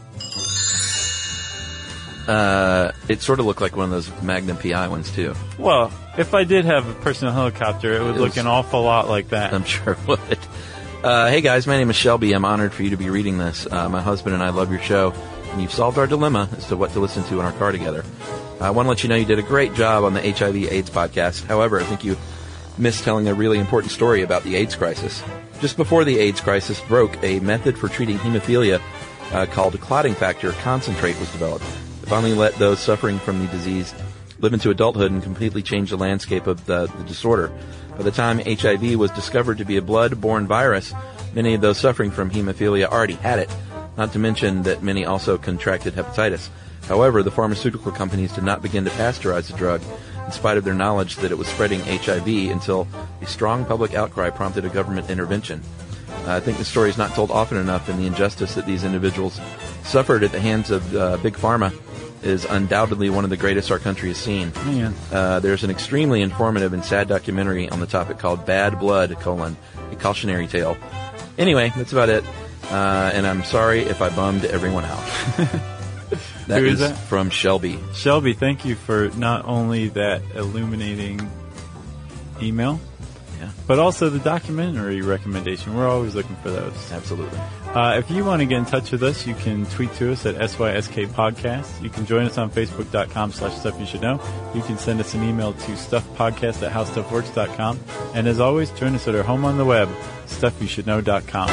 [SPEAKER 9] It sort of looked like one of those Magnum PI ones, too.
[SPEAKER 11] Well, if I did have a personal helicopter, it would look an awful lot like that.
[SPEAKER 9] I'm sure it would. Hey, guys, my name is Shelby. I'm honored for you to be reading this. My husband and I love your show, and you've solved our dilemma as to what to listen to in our car together. I want to let you know you did a great job on the HIV/AIDS podcast. However, I think you missed telling a really important story about the AIDS crisis. Just before the AIDS crisis broke, a method for treating hemophilia called clotting factor concentrate was developed. It finally let those suffering from the disease live into adulthood and completely change the landscape of the disorder. By the time HIV was discovered to be a blood-borne virus, many of those suffering from hemophilia already had it, not to mention that many also contracted hepatitis. However, the pharmaceutical companies did not begin to pasteurize the drug, in spite of their knowledge that it was spreading HIV, until a strong public outcry prompted a government intervention. I think the story is not told often enough, and the injustice that these individuals suffered at the hands of Big Pharma is undoubtedly one of the greatest our country has seen.
[SPEAKER 11] Man.
[SPEAKER 9] There's an extremely informative and sad documentary on the topic called Bad Blood, a cautionary tale. Anyway, that's about it. And I'm sorry if I bummed everyone out.
[SPEAKER 11] Who is that?
[SPEAKER 9] From Shelby.
[SPEAKER 11] Shelby, thank you for not only that illuminating email, but also the documentary recommendation. We're always looking for those.
[SPEAKER 9] Absolutely.
[SPEAKER 11] If you want to get in touch with us, you can tweet to us at SYSK Podcast. You can join us on Facebook.com/Stuff You Should Know. You can send us an email to stuffpodcast@howstuffworks.com. And as always, join us at our home on the web, StuffYouShouldKnow.com.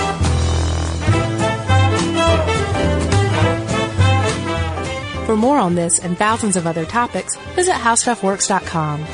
[SPEAKER 10] For more on this and thousands of other topics, visit HowStuffWorks.com.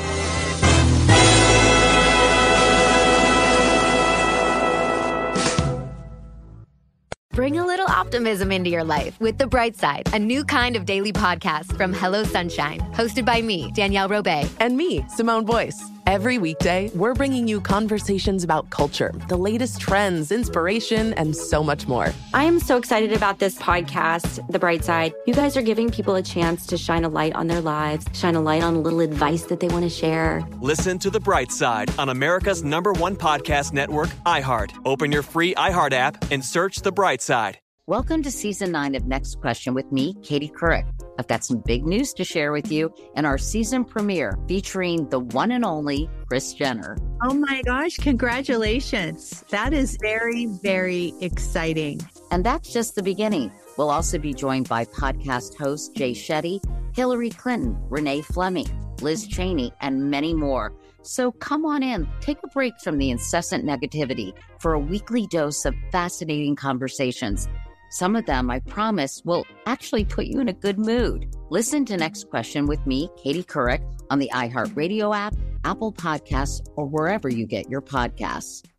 [SPEAKER 4] Bring a little optimism into your life with The Bright Side, a new kind of daily podcast from Hello Sunshine, hosted by me, Danielle Robay.
[SPEAKER 5] And me, Simone Boyce. Every weekday, we're bringing you conversations about culture, the latest trends, inspiration, and so much more.
[SPEAKER 6] I am so excited about this podcast, The Bright Side. You guys are giving people a chance to shine a light on their lives, shine a light on a little advice that they want to share.
[SPEAKER 7] Listen to The Bright Side on America's #1 podcast network, iHeart. Open your free iHeart app and search The Bright Side.
[SPEAKER 17] Welcome to Season 9 of Next Question with me, Katie Couric. I've got some big news to share with you in our season premiere featuring the one and only Kris Jenner.
[SPEAKER 18] Oh my gosh, congratulations. That is very, very exciting.
[SPEAKER 17] And that's just the beginning. We'll also be joined by podcast host Jay Shetty, Hillary Clinton, Renee Fleming, Liz Cheney, and many more. So come on in, take a break from the incessant negativity for a weekly dose of fascinating conversations. Some of them, I promise, will actually put you in a good mood. Listen to Next Question with me, Katie Couric, on the iHeartRadio app, Apple Podcasts, or wherever you get your podcasts.